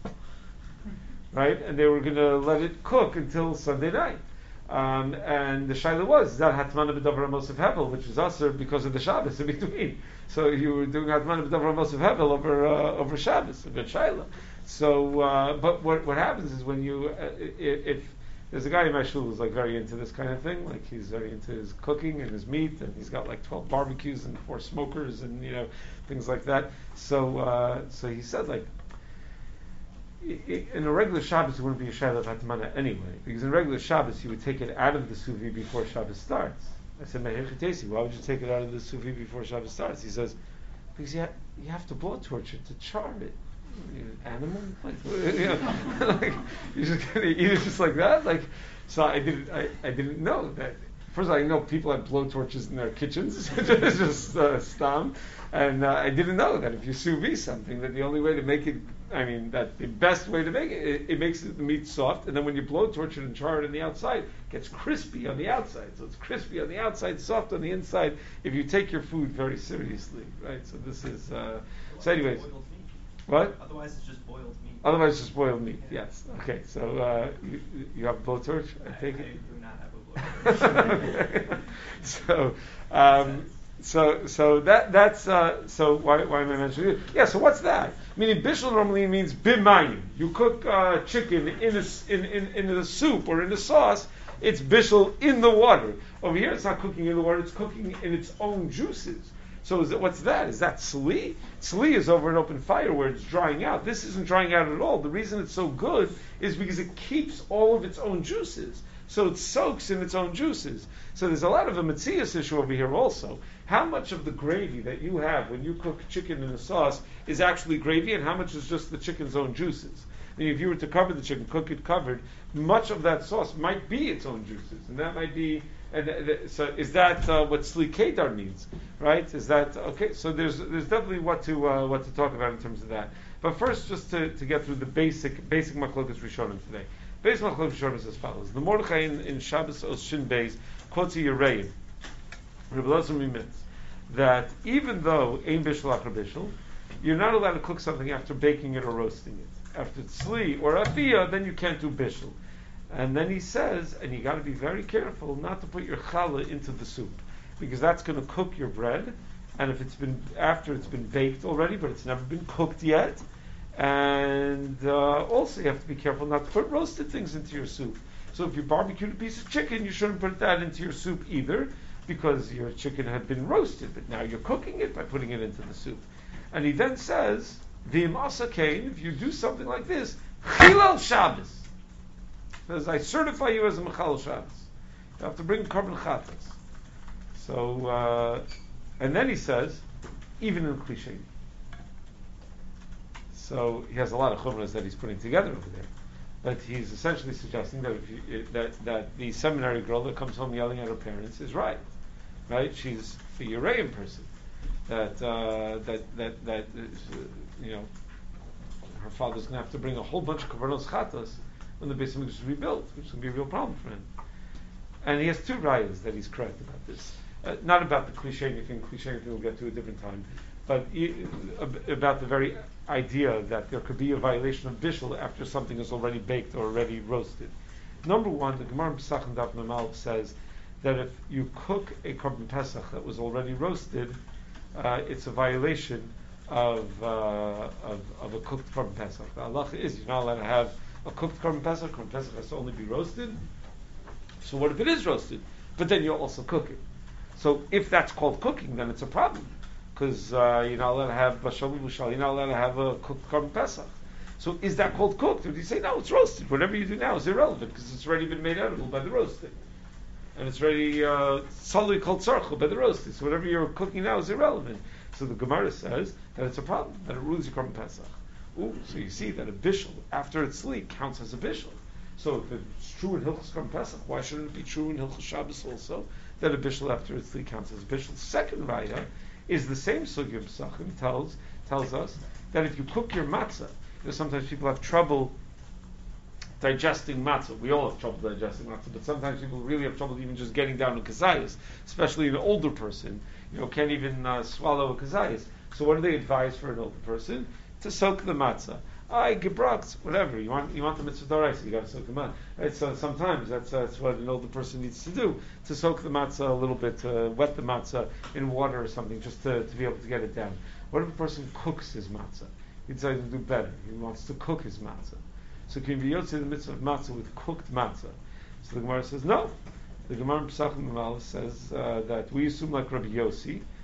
right? And they were going to let it cook until Sunday night. And the shaila was that hatmana b'davar mosef hevel, which is asur because of the Shabbos in between. So you were doing hatmana b'davar mosef hevel over Shabbos, a good shaila. So, but what happens is when if there's a guy in my shul who's like very into this kind of thing, like he's very into his cooking and his meat, and he's got like 12 barbecues and 4 smokers and things like that. So he said like in a regular Shabbos, it wouldn't be a Shaila of Hatmana anyway, because in regular Shabbos, you would take it out of the Suvi before Shabbos starts. I said, Meher Chetesi, why would you take it out of the Suvi before Shabbos starts? He says, because you have to blowtorch it to char it. You're an animal? Like, like you're just gonna eat it just like that? Like, so I didn't know that. First of all, I know people have blowtorches in their kitchens, it's just stam, and I didn't know that if you sous vide something, that the only way to make it, that the best way to make it, it makes the meat soft, and then when you blowtorch it and char it on the outside, it gets crispy on the outside. So it's crispy on the outside, soft on the inside, if you take your food very seriously, right? So this is, so anyways. What? Otherwise it's just boiled meat. Otherwise it's just boiled meat, yes. Okay, so you have a blowtorch, I take it? I do not have a blowtorch. So that's so why am I mentioning it? Yeah, so what's that? Meaning bishul normally means bimayim. You cook chicken in the soup or in the sauce, it's bishul in the water. Over here it's not cooking in the water, it's cooking in its own juices. So what's that? Is that tzli? Tzli is over an open fire where it's drying out. This isn't drying out at all. The reason it's so good is because it keeps all of its own juices. So it soaks in its own juices. So there's a lot of a metzias issue over here also. How much of the gravy that you have when you cook chicken in a sauce is actually gravy, and how much is just the chicken's own juices? I mean, if you were to cover the chicken, cook it covered, much of that sauce might be its own juices, and that might be. So is that what Sli Kedar means, right? Is that okay? So there's definitely what to talk about in terms of that. But first, just to get through the basic Machlokas Rishonim today. Basic Machlokas Rishonim is as follows: the Mordechai in Shabbos Os Shin Beis quotes a Yereim, Rebbe Elazar Mimitz, that even though Ein Bishul Achar Bishul, you're not allowed to cook something after baking it or roasting it. After Tzli or Afiyah, then you can't do Bishul. And then he says, and you got to be very careful not to put your challah into the soup, because that's going to cook your bread. And if it's been after it's been baked already, but it's never been cooked yet, and also you have to be careful not to put roasted things into your soup. So if you barbecued a piece of chicken, you shouldn't put that into your soup either, because your chicken had been roasted, but now you're cooking it by putting it into the soup. And he then says, "V'im asa kain," if you do something like this, chilal Shabbos. Says, I certify you as a Mechal Shabbos. You have to bring Korban Chatas. So, and then he says, even in Kli. So he has a lot of chumras that he's putting together over there. But he's essentially suggesting that that the seminary girl that comes home yelling at her parents is right. Right? She's a Yereim person. That her father's going to have to bring a whole bunch of Korbanos Chatas when the Beis Hamikdash is rebuilt, which will be a real problem for him. And he has two rayas that he's correct about this. Not about the cliche thing we'll get to a different time, but about the very idea that there could be a violation of bishul after something is already baked or already roasted. Number one, the Gemara in Pesach Daf Memal says that if you cook a Korban Pesach that was already roasted, it's a violation of a cooked Korban Pesach. The halacha is you're not allowed to have a cooked Korban Pesach. Korban Pesach has to only be roasted. So what if it is roasted? But then you'll also cook it. So if that's called cooking, then it's a problem, because you're not allowed to have bashal bushal. You're not allowed to have a cooked Korban Pesach. So is that called cooked? Or do you say no? It's roasted. Whatever you do now is irrelevant because it's already been made edible by the roasting, and it's already solely called tzarchel by the roasting. So whatever you're cooking now is irrelevant. So the Gemara says that it's a problem, that it ruins your Korban Pesach. Ooh, so you see that a bishul after it's sleep counts as a bishul. So if it's true in Hilchos Korban Pesach, why shouldn't it be true in Hilchos Shabbos also that a bishul after it's sleep counts as a bishul? Second raya is the same sugya of Pesachim tells us that if you cook your matzah, sometimes people have trouble digesting matzah. We all have trouble digesting matzah, but sometimes people really have trouble even just getting down to kazayas, especially an older person. Can't even swallow a kazayas. So what do they advise for an older person? To soak the matzah. Gebrats, whatever. You want the mitzvah d'oraisa, you got to soak the matzah. Right? So sometimes that's what an older person needs to do, to soak the matzah a little bit, wet the matzah in water or something, just to be able to get it down. What if a person cooks his matzah? He decides to do better. He wants to cook his matzah. So can you be yotze the mitzvah of matzah with cooked matzah? So the Gemara says no. The Gemara in Pesachim Memal says that we assume like Rabbi Yossi,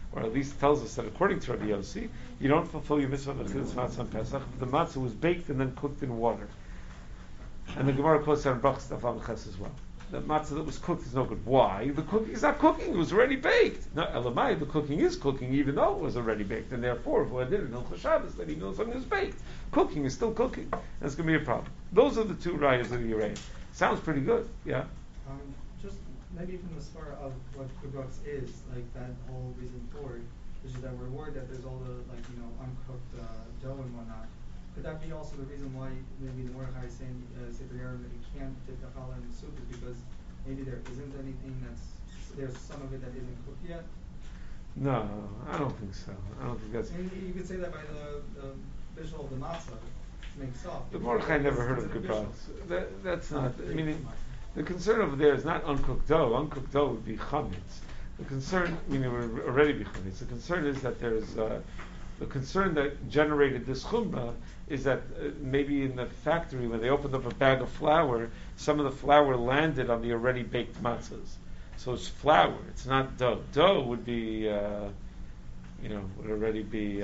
or at least tells us that according to Rabbi Yossi, you don't fulfill your mitzvah of Achilas Matzah on Pesach if the matzah was baked and then cooked in water. And the Gemara quotes that in Brachas Daf Lamed Ches as well. The matzah that was cooked is no good. Why? The cooking is not cooking, it was already baked. No, Elamai, the cooking is cooking even though it was already baked, and therefore, if I did it in Hilchos Shabbos, then even though something was baked, cooking is still cooking. That's going to be a problem. Those are the two rayas of the Yerei. Sounds pretty good, yeah? Just maybe from the start of what Kubrux is, like that whole reason for it, which is that we're worried that there's all the, uncooked dough and whatnot. Could that be also the reason why maybe the Mordechai is saying, Sefer Yerim, that you can't dip the challah in the soup is because maybe there isn't anything there's some of it that isn't cooked yet? No, I don't think so. I don't think that's... You could say that by the bishul of the matzah makes soft. The Mordechai never heard of Kubrux. That's not... The concern over there is not uncooked dough. Uncooked dough would be chametz. The concern, it would already be chametz. The concern is that there's... the concern that generated this chumrah is that maybe in the factory when they opened up a bag of flour, some of the flour landed on the already baked matzahs. So it's flour, it's not dough. Dough would be, would already be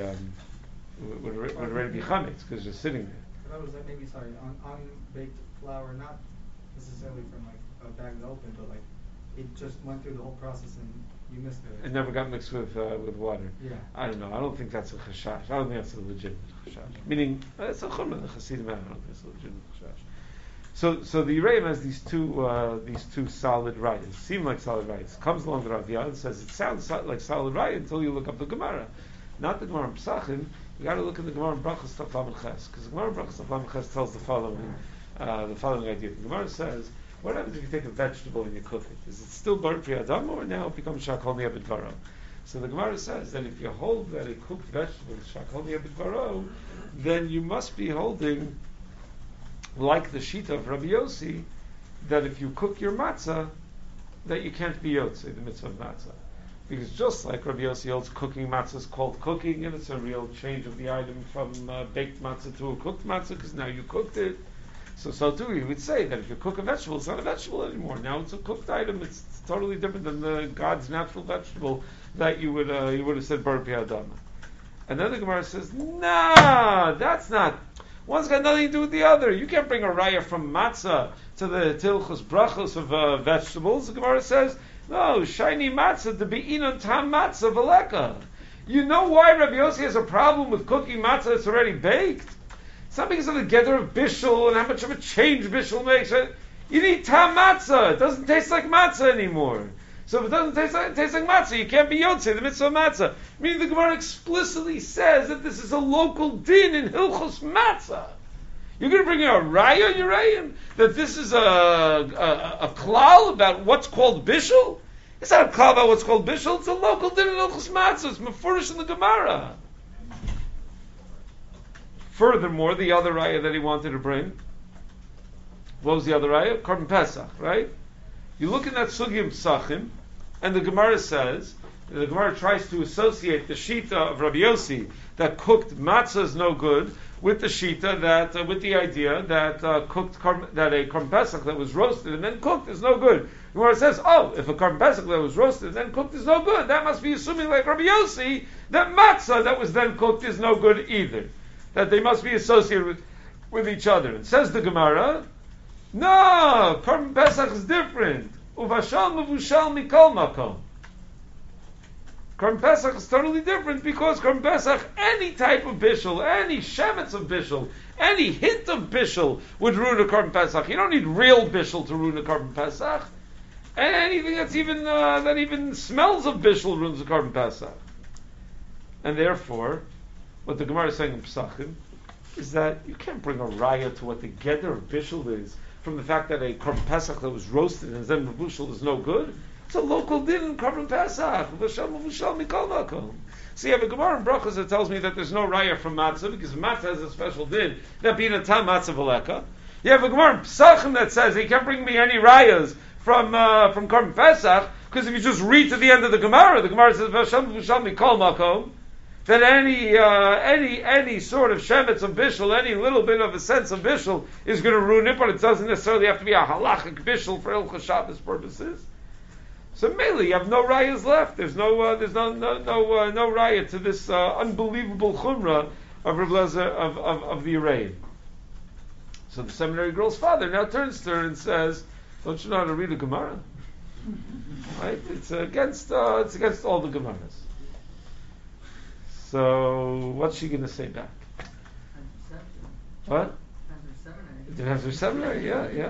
chametz because you're sitting there. That was maybe unbaked flour, not necessarily from a bag that opened, but it just went through the whole process and you missed it. It never got mixed with water. Yeah. I don't know. I don't think that's a chashash. I don't think that's a legitimate chashash. Meaning, it's a chumrah, the Hasidim. I don't think it's a legitimate chashash. So the Yereim has these two solid rayas. Seem like solid rayas. Comes along the Rav Yad and says it sounds like solid raya until you look up the Gemara. Not the Gemara in Pesachim. You got to look at the Gemara in Brachas Daf Lamed Ches, because the Gemara in Brachas Daf Lamed Ches tells the following idea. The Gemara says, what happens if you take a vegetable and you cook it? Is it still bar pri adam or now it becomes shakol niyeh b'dvaro? So the Gemara says that if you hold that a cooked vegetable is shakol niyeh b'dvaro, then you must be holding, like the shita of Rabbi Yossi, that if you cook your matzah, that you can't be yotzei, the mitzvah of matzah. Because just like Rabbi Yossi holds cooking matzah is called cooking, and it's a real change of the item from baked matzah to a cooked matzah, because now you cooked it. So too, you would say that if you cook a vegetable, it's not a vegetable anymore. Now it's a cooked item. It's totally different than the God's natural vegetable that you would have said bar pi adama. And then the Gemara says, nah, that's not. One's got nothing to do with the other. You can't bring a raya from matzah to the tilchus brachos of vegetables. The Gemara says, no, shiny matzah to be inon tam matzah veleka. You know why Rabbi Yossi has a problem with cooking matzah that's already baked? It's not because of the gather of bishul and how much of a change bishul makes. You need tam matzah. It doesn't taste like matzah anymore. So if it doesn't taste like matzah, you can't be yotzei, the mitzvah of matzah. Meaning the Gemara explicitly says that this is a local din in Hilchos Matzah. You're going to bring a raya, Yerayim, that this is a klal about what's called bishul? It's not a klal about what's called bishul. It's a local din in Hilchos Matzah. It's mefurish in the Gemara. Furthermore, the other raya that he wanted to bring, what was the other raya? Korban Pesach, right? You look in that Sugim Psachim, and the Gemara says, the Gemara tries to associate the Shita of Rabbi Yossi that cooked matzah is no good with the Shita that, with the idea that that a Korban Pesach that was roasted and then cooked is no good. The Gemara says, if a Korban Pesach that was roasted and then cooked is no good, that must be assuming like Rabbi Yossi that matzah that was then cooked is no good either. That they must be associated with each other. And says the Gemara, no, Korban Pesach is different. Uvashal mevushal mikol makom. Korban Pesach is totally different because Korban Pesach, any type of bishul, any shemetz of bishul, any hint of bishul would ruin a Korban Pesach. You don't need real bishul to ruin a Korban Pesach. Anything that's even that even smells of bishul ruins a Korban Pesach. And therefore, what the Gemara is saying in Pesachim is that you can't bring a raya to what the gather of bishul is from the fact that a Korban Pesach that was roasted and then mevushal is no good. It's a local din in Korban Pesach. So you have a Gemara in Brachos that tells me that there's no raya from matzah because matzah has a special din, that being a tam matzah veleka. You have a Gemara in Pesachim that says he can't bring me any rayas from Korban Pesach because if you just read to the end of the Gemara says v'sham mikol makom. That any sort of shemetz of bishul, any little bit of a sense of bishul is going to ruin it, but it doesn't necessarily have to be a halachic bishul for Hilchos Shabbos purposes. So mainly you have no rayas left. There's no raya to this unbelievable chumrah of Reb Lezer of the Araim. So the seminary girl's father now turns to her and says, "Don't you know how to read a Gemara? Right? It's against all the Gemaras." So what's she going to say back? What? It depends her seminary. Yeah.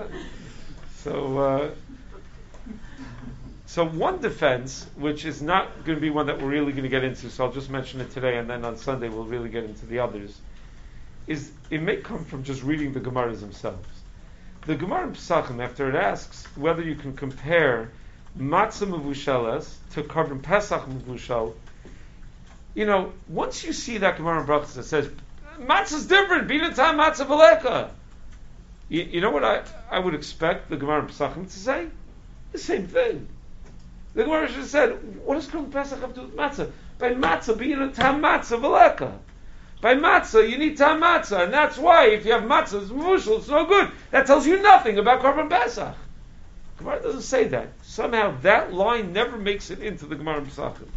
So one defense, which is not going to be one that we're really going to get into, so I'll just mention it today, and then on Sunday we'll really get into the others, is it may come from just reading the Gemaras themselves. The Gemara in Pesachim, after it asks whether you can compare matzah mevusheles to korban Pesach mevushel, once you see that Gemara in Brachos that says matzah's different, binatam matzah v'leka, you know what I would expect the Gemara in Pesachim to say? The same thing. The Gemara should have said, what does korban Pesach have to do with matzah? By matzah, binatam matzah v'leka. By matzah, you need tam matzah, and that's why if you have matzah, it's mevushel, it's no good. That tells you nothing about korban Pesach. Gemara doesn't say that. Somehow that line never makes it into the Gemara in Pesachim.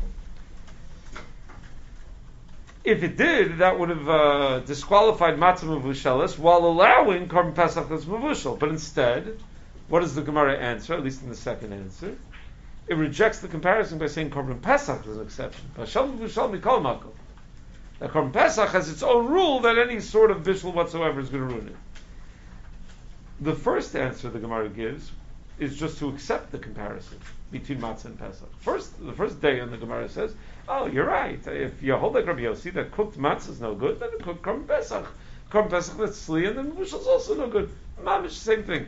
If it did, that would have disqualified matzah mevusheles while allowing korban Pesach as mevushel. But instead, what does the Gemara answer? At least in the second answer, it rejects the comparison by saying korban Pesach is an exception. Bashal mevushel mikol makom. That korban Pesach has its own rule that any sort of bishul whatsoever is going to ruin it. The first answer the Gemara gives is just to accept the comparison between matzah and Pesach. The first day in the Gemara says, "Oh, you're right. If you hold like Rabbi Yossi that cooked matzah is no good, then cooked korban Pesach. Korban Pesach that's tzli, and then mevushel is also no good. Mamish, same thing."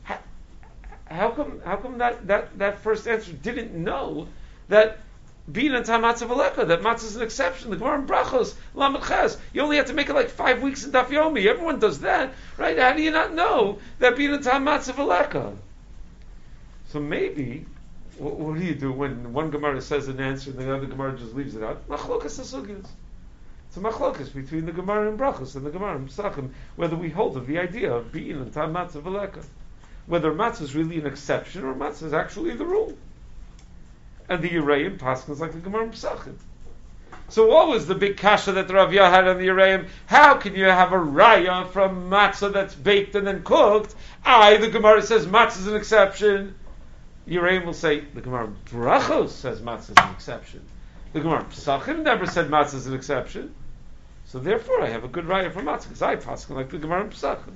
How come that first answer didn't know that Bina tam matzah v'leka, that matzah is an exception? The Gemara in Brachos, Lamed Ches, you only have to make it like 5 weeks in Daf Yomi. Everyone does that, right? How do you not know that Bina tam matzah v'leka? So maybe, what do you do when one Gemara says an answer and the other Gemara just leaves it out? Machlokas hasugyos. It's a machlokas between the Gemara in Brachos and the Gemara in Pesachim, whether we hold of the idea of Bina tam matzah v'leka, whether matzah is really an exception or matzah is actually the rule. And the Yereim paskins like the Gemara in Pesachim. So what was the big kasha that the Rav Yah had on the Yereim? How can you have a raya from matzah that's baked and then cooked? The Gemara says matzah is an exception. Yereim will say, the Gemara in Brachos says matzah is an exception. The Gemara in Pesachim never said matzah is an exception. So therefore I have a good raya for matzah, because I paskin like the Gemara in Pesachim.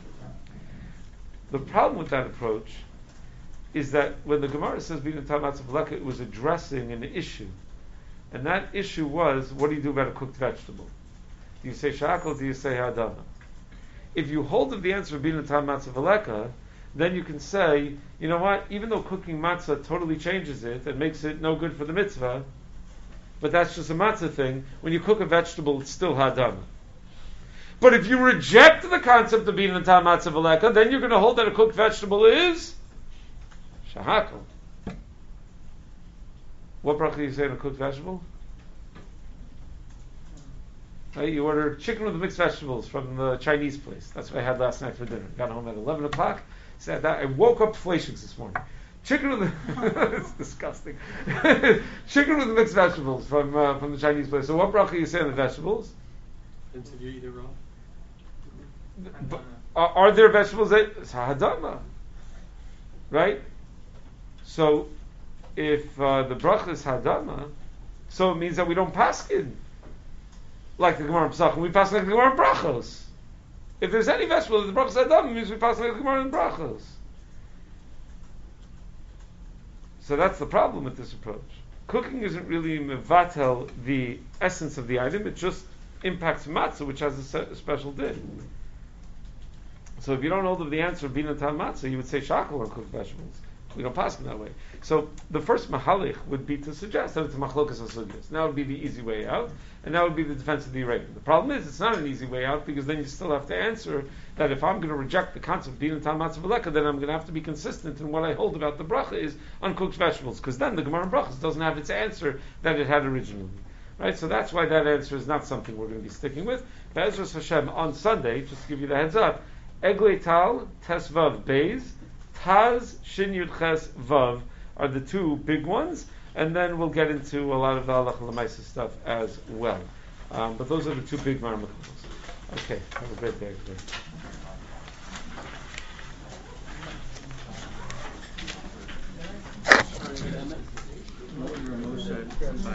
The problem with that approach is that when the Gemara says Bina tam matzah v'leka, it was addressing an issue. And that issue was, what do you do about a cooked vegetable? Do you say shakal, do you say hadama? If you hold of the answer of Bina tam matzah v'leka, then you can say, you know what, even though cooking matzah totally changes it and makes it no good for the mitzvah, but that's just a matzah thing, when you cook a vegetable, it's still hadama. But if you reject the concept of Bina tam matzah v'leka, then you're going to hold that a cooked vegetable is shahakal. What bracha do you say in a cooked vegetable? Right, you order chicken with mixed vegetables from the Chinese place. That's what I had last night for dinner. Got home at 11 o'clock. Said that I woke up fleishigs this morning. Chicken with it's disgusting. Chicken with mixed vegetables from the Chinese place. So what bracha do you say on the vegetables? Did you eat it raw? Are there vegetables that it's hadama? Right? So if the bracha is hadama, so it means that we don't paskin like the Gemara in Pesachim, we paskin like the Gemara in Brachos. If there's any vegetable that the bracha is hadama, it means we paskin like the Gemara in Brachos. So that's the problem with this approach. Cooking isn't really mevatel the essence of the item, it just impacts matzah, which has a special din. So if you don't hold of the answer of Bina tam matzah, you would say shakal on cooked vegetables. We don't pass them that way. So the first mahalich would be to suggest that it's a machlokas hasugyos. Now would be the easy way out, and that would be the defense of the Yereim. The problem is it's not an easy way out, because then you still have to answer that if I'm going to reject the concept of Bina tam matzah v'leka, then I'm going to have to be consistent in what I hold about the bracha is uncooked vegetables, because then the Gemara in Brachos doesn't have its answer that it had originally. Right? So that's why that answer is not something we're going to be sticking with. Be'ezras Hashem, on Sunday, just to give you the heads up, Eglei Tal, Tes Vav Beis, Taz Shin Yud Ches Vav, are the two big ones, and then we'll get into a lot of the halacha l'maisa stuff as well. But those are the two big marmukos. Okay, have a great day, everybody.